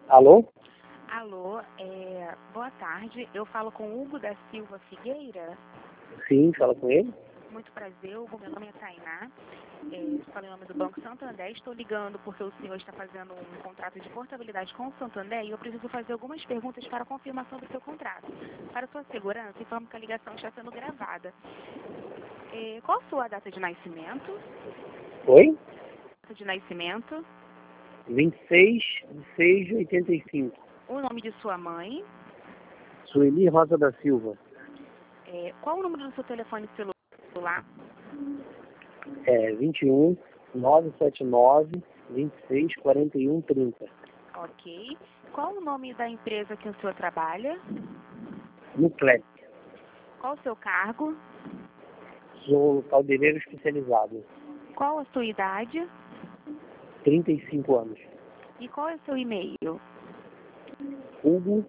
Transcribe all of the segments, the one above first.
Alô? Alô, boa tarde. Eu falo com Hugo da Silva Figueira. Sim, fala com ele. Muito prazer, Hugo. Meu nome é Tainá. Falei em nome do Banco Santander. Estou ligando porque o senhor está fazendo um contrato de portabilidade com o Santander e eu preciso fazer algumas perguntas para a confirmação do seu contrato. Para sua segurança, informo que a ligação está sendo gravada. Qual a sua data de nascimento? Oi? Data de nascimento? 26/6/85. O nome de sua mãe? Sueli Rosa da Silva. Qual o número do seu telefone celular? 21 979 26 41 30. Ok. Qual o nome da empresa que o senhor trabalha? No CLEP. Qual o seu cargo? Sou caldeireiro especializado. Qual a sua idade? 35 anos. E qual é o seu e-mail? Hugo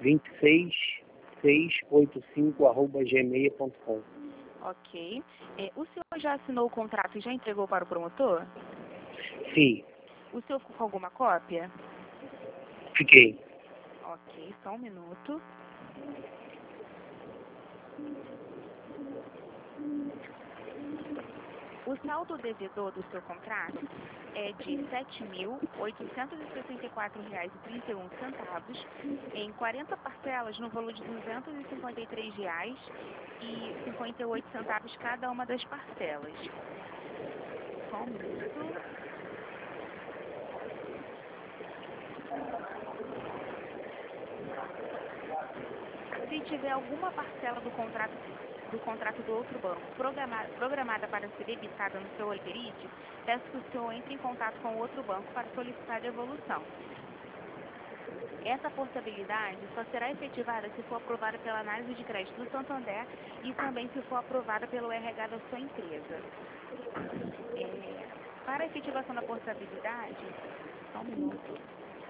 26685 @gmail.com. Ok. O senhor já assinou o contrato e já entregou para o promotor? Sim, O senhor ficou com alguma cópia? fiquei. Ok, só um minuto. O saldo devedor do seu contrato é de R$ 7.864,31 em 40 parcelas no valor de R$ 253,58 cada uma das parcelas. Só um minuto. Se tiver alguma parcela do contrato do outro banco programada para ser debitada no seu Olerite, peço que o senhor entre em contato com o outro banco para solicitar a devolução. Essa portabilidade só será efetivada se for aprovada pela análise de crédito do Santander e também se for aprovada pelo RH da sua empresa. Para a efetivação da portabilidade, só um minuto.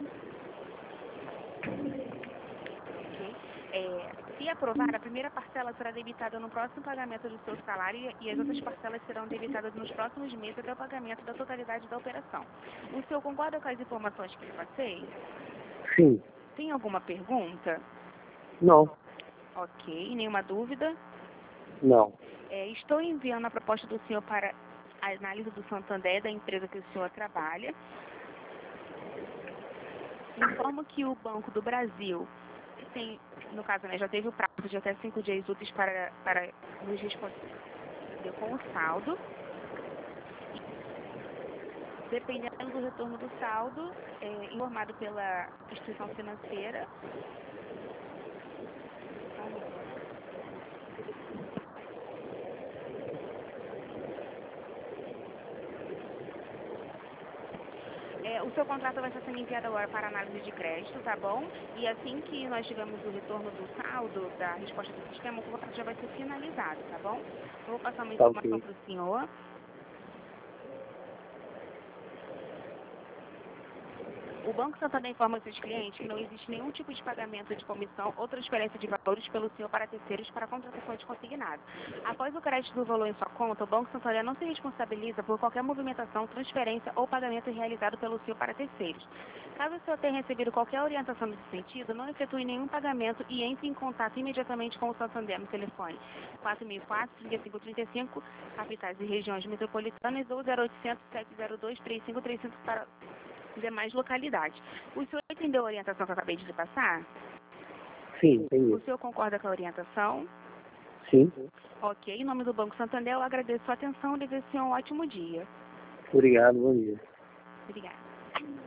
Se aprovada, a primeira parcela será debitada no próximo pagamento do seu salário e as outras parcelas serão debitadas nos próximos meses até o pagamento da totalidade da operação. O senhor concorda com as informações que lhe passei? Sim. Tem alguma pergunta? Não. Ok. Nenhuma dúvida? Não. Estou enviando a proposta do senhor para a análise do Santander, da empresa que o senhor trabalha. Informo que o Banco do Brasil tem, no caso, já teve o prazo de até 5 dias úteis para nos responder com o saldo. Dependendo do retorno do saldo, informado pela instituição financeira. O seu contrato vai estar sendo enviado agora para análise de crédito, tá bom? E assim que nós tivermos o retorno do saldo, da resposta do sistema, o contrato já vai ser finalizado, tá bom? Eu vou passar uma informação para o senhor. O Banco Santander informa seus clientes que não existe nenhum tipo de pagamento de comissão ou transferência de valores pelo senhor para terceiros para contratação de consignado. Após o crédito do valor em sua conta, o Banco Santander não se responsabiliza por qualquer movimentação, transferência ou pagamento realizado pelo senhor para terceiros. Caso o senhor tenha recebido qualquer orientação nesse sentido, não efetue nenhum pagamento e entre em contato imediatamente com o Santander no telefone 4004-3535, capitais e regiões metropolitanas ou 0800-702-3535 para demais localidades. O senhor entendeu a orientação que eu acabei de lhe passar? Sim, entendi. O senhor concorda com a orientação? Sim. Ok. Em nome do Banco Santander, eu agradeço a sua atenção e desejo um ótimo dia. Obrigado, bom dia. Obrigada.